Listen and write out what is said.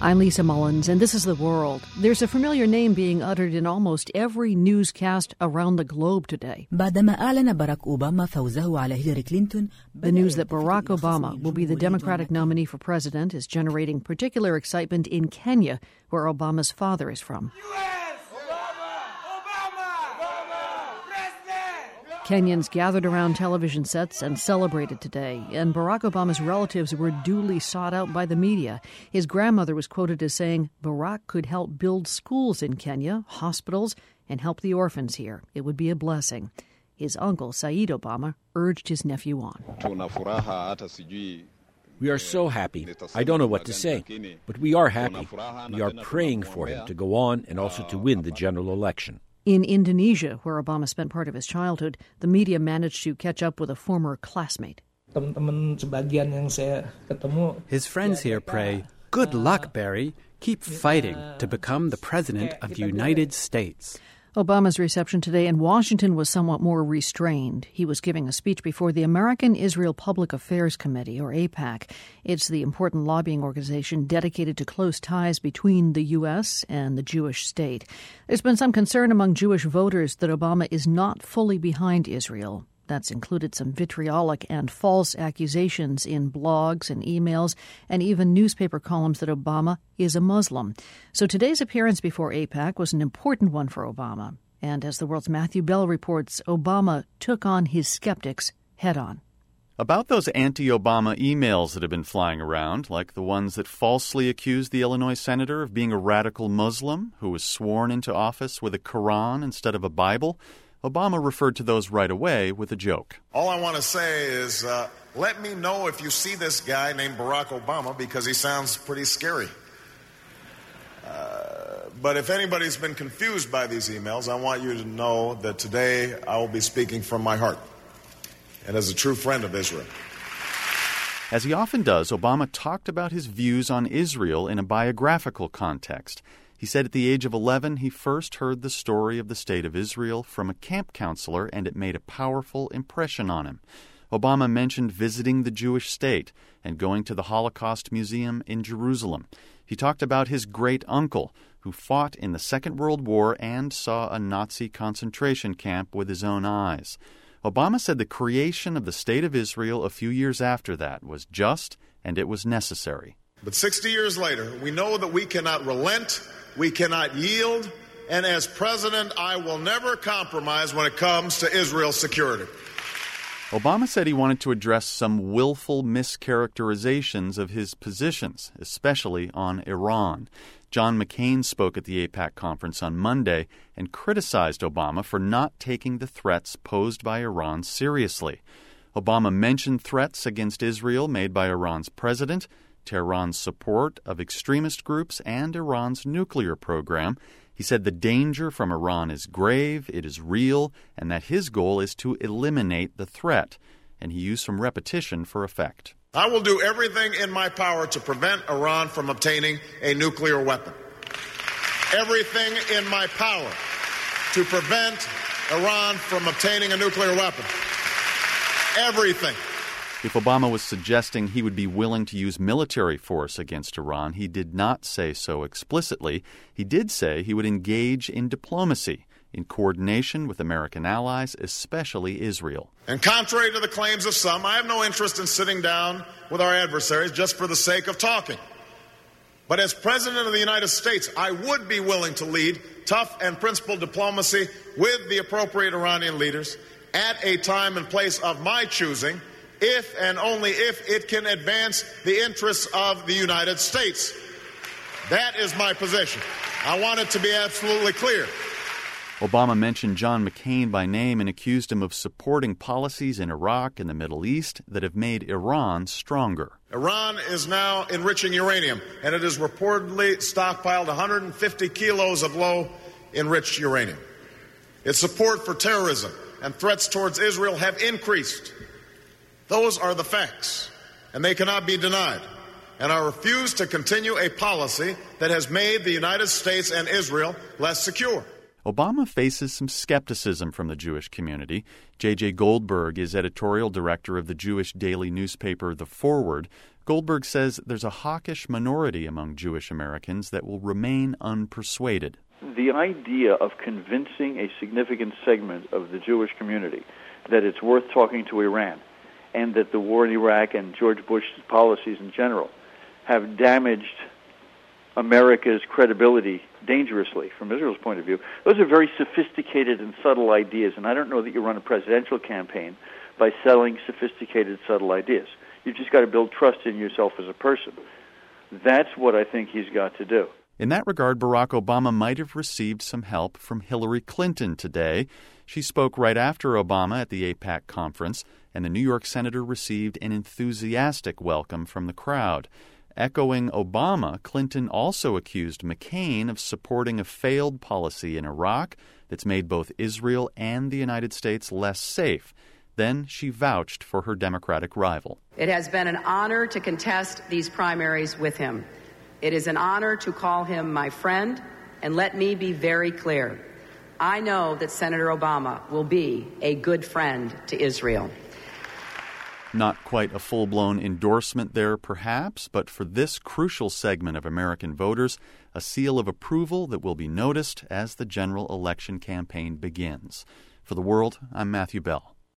I'm Lisa Mullins, and this is The World. There's a familiar name being uttered in almost every newscast around the globe today. بعدما أعلن باراك أوباما فوزه على هيلاري كلينتون. The news that Barack Obama will be the Democratic nominee for president is generating particular excitement in Kenya, where Obama's father is from. Kenyans gathered around television sets and celebrated today, and Barack Obama's relatives were duly sought out by the media. His grandmother was quoted as saying Barack could help build schools in Kenya, hospitals, and help the orphans here. It would be a blessing. His uncle, Said Obama, urged his nephew on. We are so happy. I don't know what to say, but we are happy. We are praying for him to go on and also to win the general election. In Indonesia, where Obama spent part of his childhood, the media managed to catch up with a former classmate. His friends here pray, "Good luck, Barry. Keep fighting to become the President of the United States." Obama's reception today in Washington was somewhat more restrained. He was giving a speech before the American-Israel Public Affairs Committee, or AIPAC. It's the important lobbying organization dedicated to close ties between the U.S. and the Jewish state. There's been some concern among Jewish voters that Obama is not fully behind Israel. That's included some vitriolic and false accusations in blogs and emails and even newspaper columns that Obama is a Muslim. So today's appearance before AIPAC was an important one for Obama. And as The World's Matthew Bell reports, Obama took on his skeptics head-on. About those anti-Obama emails that have been flying around, like the ones that falsely accused the Illinois senator of being a radical Muslim who was sworn into office with a Quran instead of a Bible, Obama referred to those right away with a joke. All I want to say is, let me know if you see this guy named Barack Obama, because he sounds pretty scary. But if anybody's been confused by these emails, I want you to know that today I will be speaking from my heart and as a true friend of Israel. As he often does, Obama talked about his views on Israel in a biographical context. He said at the age of 11, he first heard the story of the State of Israel from a camp counselor, and it made a powerful impression on him. Obama mentioned visiting the Jewish state and going to the Holocaust Museum in Jerusalem. He talked about his great-uncle, who fought in the Second World War and saw a Nazi concentration camp with his own eyes. Obama said the creation of the State of Israel a few years after that was just and it was necessary. But 60 years later, we know that we cannot relent, we cannot yield, and as president, I will never compromise when it comes to Israel's security. Obama said he wanted to address some willful mischaracterizations of his positions, especially on Iran. John McCain spoke at the AIPAC conference on Monday and criticized Obama for not taking the threats posed by Iran seriously. Obama mentioned threats against Israel made by Iran's president, Tehran's support of extremist groups, and Iran's nuclear program. He said the danger from Iran is grave, it is real, and that his goal is to eliminate the threat. And he used some repetition for effect. I will do everything in my power to prevent Iran from obtaining a nuclear weapon. Everything in my power to prevent Iran from obtaining a nuclear weapon. Everything. If Obama was suggesting he would be willing to use military force against Iran, he did not say so explicitly. He did say he would engage in diplomacy, in coordination with American allies, especially Israel. And contrary to the claims of some, I have no interest in sitting down with our adversaries just for the sake of talking. But as President of the United States, I would be willing to lead tough and principled diplomacy with the appropriate Iranian leaders at a time and place of my choosing, if and only if it can advance the interests of the United States. That is my position. I want it to be absolutely clear. Obama mentioned John McCain by name and accused him of supporting policies in Iraq and the Middle East that have made Iran stronger. Iran is now enriching uranium, and it has reportedly stockpiled 150 kilos of low-enriched uranium. Its support for terrorism and threats towards Israel have increased. Those are the facts, and they cannot be denied. And I refuse to continue a policy that has made the United States and Israel less secure. Obama faces some skepticism from the Jewish community. J.J. Goldberg is editorial director of the Jewish daily newspaper The Forward. Goldberg says there's a hawkish minority among Jewish Americans that will remain unpersuaded. The idea of convincing a significant segment of the Jewish community that it's worth talking to Iran and that the war in Iraq and George Bush's policies in general have damaged America's credibility dangerously from Israel's point of view, those are very sophisticated and subtle ideas, and I don't know that you run a presidential campaign by selling sophisticated, subtle ideas. You've just got to build trust in yourself as a person. That's what I think he's got to do. In that regard, Barack Obama might have received some help from Hillary Clinton today. She spoke right after Obama at the AIPAC conference, and the New York senator received an enthusiastic welcome from the crowd. Echoing Obama, Clinton also accused McCain of supporting a failed policy in Iraq that's made both Israel and the United States less safe. Then she vouched for her Democratic rival. It has been an honor to contest these primaries with him. It is an honor to call him my friend, and let me be very clear. I know that Senator Obama will be a good friend to Israel. Not quite a full-blown endorsement there, perhaps, but for this crucial segment of American voters, a seal of approval that will be noticed as the general election campaign begins. For The World, I'm Matthew Bell.